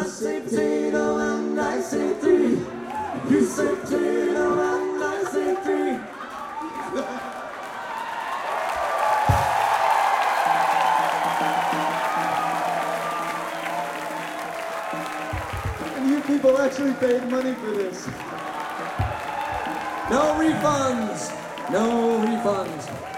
say Tito and I say three. You say Tito and I say three. And you people actually paid money for this. No refunds. No refunds.